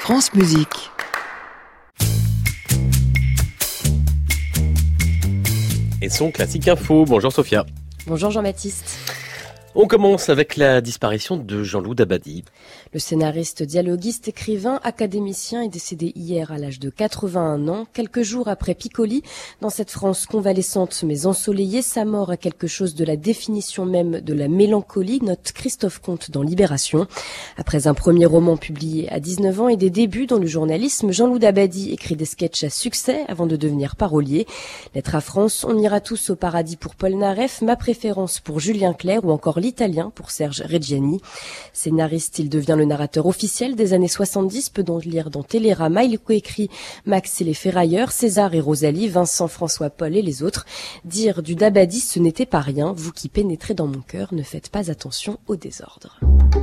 France Musique. Et son classique info. Bonjour Sophia. Bonjour Jean-Baptiste. On commence avec la disparition de Jean-Loup Dabadi. Le scénariste, dialoguiste, écrivain, académicien est décédé hier à l'âge de 81 ans, quelques jours après Piccoli. Dans cette France convalescente mais ensoleillée, sa mort a quelque chose de la définition même de la mélancolie, note Christophe Comte dans Libération. Après un premier roman publié à 19 ans et des débuts dans le journalisme, Jean-Loup Dabadi écrit des sketchs à succès avant de devenir parolier. Lettre à France, On ira tous au paradis pour Paul Naref, Ma préférence pour Julien Clerc ou encore L'Italien pour Serge Reggiani. Scénariste, il devient le narrateur officiel des années 70, peut donc lire dans Télérama. Il coécrit Max et les Ferrailleurs, César et Rosalie, Vincent, François, Paul et les autres. Dire du Dabadi, ce n'était pas rien. Vous qui pénétrez dans mon cœur, ne faites pas attention au désordre.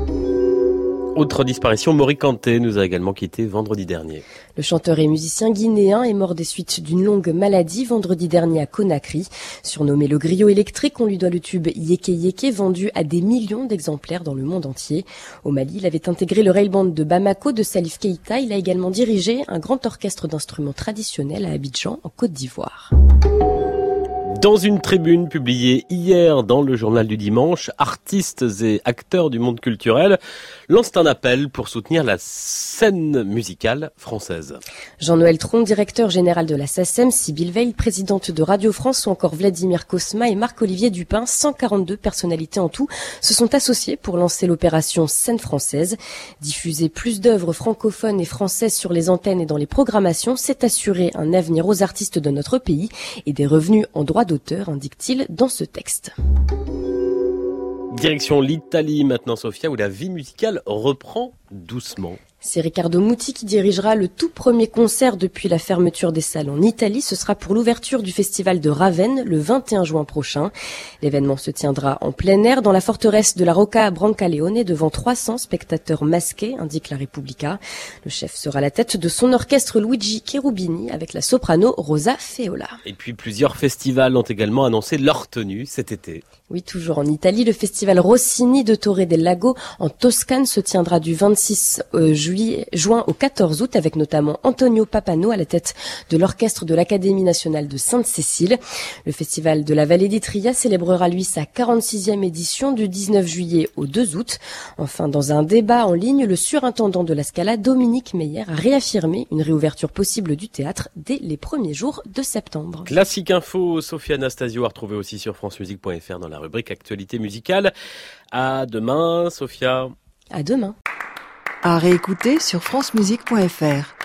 Autre disparition, Maury Kanté nous a également quitté vendredi dernier. Le chanteur et musicien guinéen est mort des suites d'une longue maladie vendredi dernier à Conakry. Surnommé le griot électrique, on lui doit le tube Yéké Yéké, vendu à des millions d'exemplaires dans le monde entier. Au Mali, il avait intégré le rail band de Bamako de Salif Keïta. Il a également dirigé un grand orchestre d'instruments traditionnels à Abidjan, en Côte d'Ivoire. Dans une tribune publiée hier dans le journal du dimanche, artistes et acteurs du monde culturel lancent un appel pour soutenir la scène musicale française. Jean-Noël Tron, directeur général de la SACEM, Sybille Veil, présidente de Radio France ou encore Vladimir Cosma et Marc-Olivier Dupin, 142 personnalités en tout, se sont associés pour lancer l'opération Scène française. Diffuser plus d'œuvres francophones et françaises sur les antennes et dans les programmations, c'est assurer un avenir aux artistes de notre pays et des revenus en droit d'auteur, indique-t-il dans ce texte. Direction l'Italie maintenant, Sophia, où la vie musicale reprend doucement. C'est Riccardo Muti qui dirigera le tout premier concert depuis la fermeture des salles en Italie. Ce sera pour l'ouverture du festival de Ravenne le 21 juin prochain. L'événement se tiendra en plein air dans la forteresse de la Rocca Brancaleone devant 300 spectateurs masqués, indique la Repubblica. Le chef sera à la tête de son orchestre Luigi Cherubini avec la soprano Rosa Feola. Et puis plusieurs festivals ont également annoncé leur tenue cet été. Oui, toujours en Italie, le festival Rossini de Torre del Lago en Toscane se tiendra du 26 juin au 14 août avec notamment Antonio Papano à la tête de l'orchestre de l'Académie nationale de Sainte-Cécile. Le festival de la Vallée d'Itria célébrera lui sa 46e édition du 19 juillet au 2 août. Enfin, dans un débat en ligne, le surintendant de la Scala, Dominique Meyer, a réaffirmé une réouverture possible du théâtre dès les premiers jours de septembre. Classique info, Sophia Anastasio à retrouver aussi sur francemusique.fr dans la rubrique Actualité musicale. À demain, Sophia. À demain. À réécouter sur francemusique.fr.